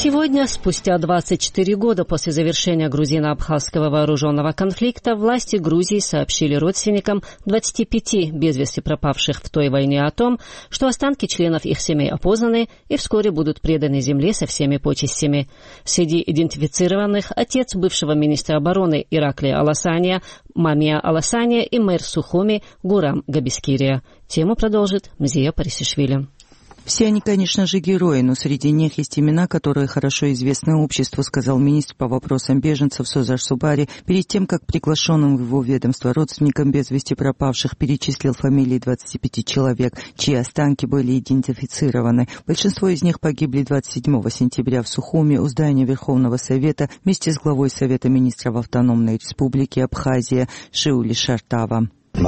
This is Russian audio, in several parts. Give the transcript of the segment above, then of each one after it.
Сегодня, спустя 24 года после завершения грузино-абхазского вооруженного конфликта, власти Грузии сообщили родственникам 25 без вести пропавших в той войне о том, что останки членов их семей опознаны и вскоре будут преданы земле со всеми почестями. Среди идентифицированных отец бывшего министра обороны Ираклия Аласания, Мамия Аласания и мэр Сухуми Гурам Габискирия. Тему продолжит Мзия Парисишвили. Все они, конечно же, герои, но среди них есть имена, которые хорошо известны обществу, сказал министр по вопросам беженцев Созар Субари, перед тем, как приглашенным в его ведомство родственникам без вести пропавших перечислил фамилии 25 человек, чьи останки были идентифицированы. Большинство из них погибли 27 сентября в Сухуми у здания Верховного Совета вместе с главой Совета министров Автономной Республики Абхазия Шиули Шартава. В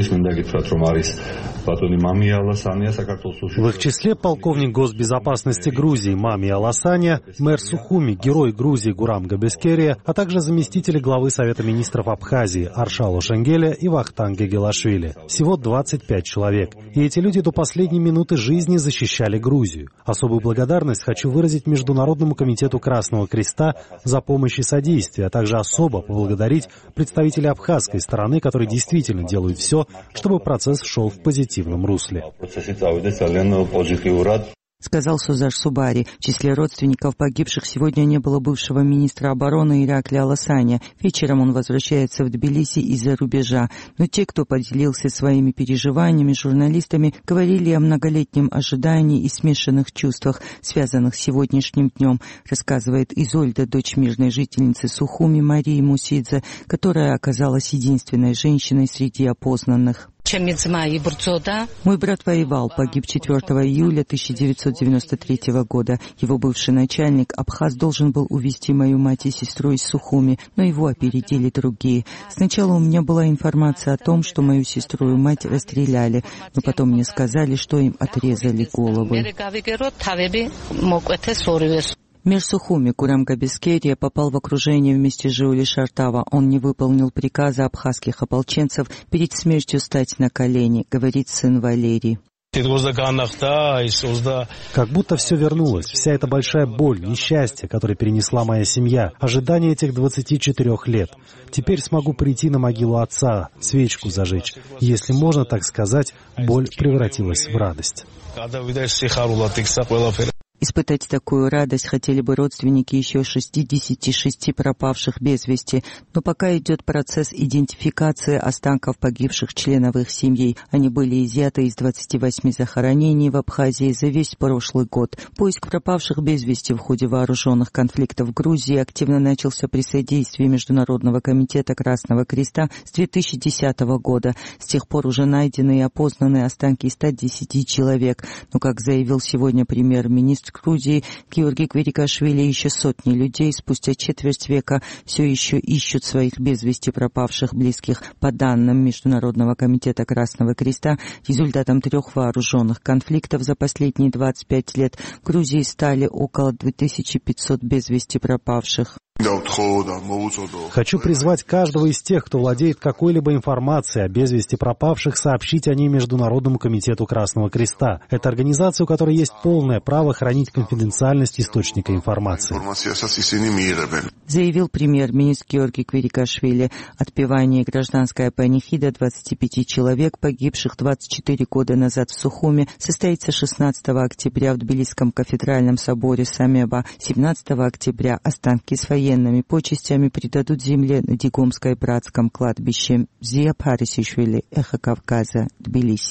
их числе полковник госбезопасности Грузии Мамия Аласания, мэр Сухуми, герой Грузии Гурам Габискирия, а также заместители главы Совета министров Абхазии Аршало Шенгеля и Вахтанг Гегелашвили. Всего 25 человек. И эти люди до последней минуты жизни защищали Грузию. Особую благодарность хочу выразить Международному комитету Красного Креста за помощь и содействие, а также особо поблагодарить представителей абхазской стороны, которые действительно делают все, чтобы процесс шел в позитивном русле. Сказал Созар Субари. В числе родственников погибших сегодня не было бывшего министра обороны Ираклия Аласания. Вечером он возвращается в Тбилиси из-за рубежа. Но те, кто поделился своими переживаниями с журналистами, говорили о многолетнем ожидании и смешанных чувствах, связанных с сегодняшним днем, рассказывает Изольда, дочь мирной жительницы Сухуми Марии Мусидзе, которая оказалась единственной женщиной среди опознанных. Мой брат воевал, погиб 4 июля 1993 года. Его бывший начальник Абхаз должен был увезти мою мать и сестру из Сухуми, но его опередили другие. Сначала у меня была информация о том, что мою сестру и мать расстреляли, но потом мне сказали, что им отрезали головы. Мэр Сухуми Гурам Габискирия попал в окружение вместе с Шиули Шартава. Он не выполнил приказа абхазских ополченцев перед смертью стать на колени, говорит сын Валерий. Как будто все вернулось. Вся эта большая боль, несчастье, которое перенесла моя семья, ожидание этих 24 лет. Теперь смогу прийти на могилу отца, свечку зажечь. Если можно так сказать, боль превратилась в радость. Испытать такую радость хотели бы родственники еще 66 пропавших без вести, но пока идет процесс идентификации останков погибших членов их семей. Они были изъяты из 28 захоронений в Абхазии за весь прошлый год. Поиск пропавших без вести в ходе вооруженных конфликтов в Грузии активно начался при содействии Международного комитета Красного Креста с 2010 года. С тех пор уже найдены и опознаны останки 110 человек. Но, как заявил сегодня премьер-министр Грузии Георгий Квирикашвили, еще сотни людей спустя четверть века все еще ищут своих без вести пропавших близких. По данным Международного комитета Красного Креста, результатом 3 вооруженных конфликтов за последние 25 лет в Грузии стали около 2500 без вести пропавших. Хочу призвать каждого из тех, кто владеет какой-либо информацией о без вести пропавших, сообщить о ней Международному комитету Красного Креста. Это организация, у которой есть полное право хранить конфиденциальность источника информации. Заявил премьер-министр Георгий Квирикашвили. Отпевание и гражданская панихида 25 человек, погибших 24 года назад в Сухуми, состоится 16 октября в Тбилисском кафедральном соборе Самеба. 17 октября останки с военными почестями предадут земле на Дигомской братском кладбище. Мзия Парисишвили, Эхо Кавказа, Тбилиси.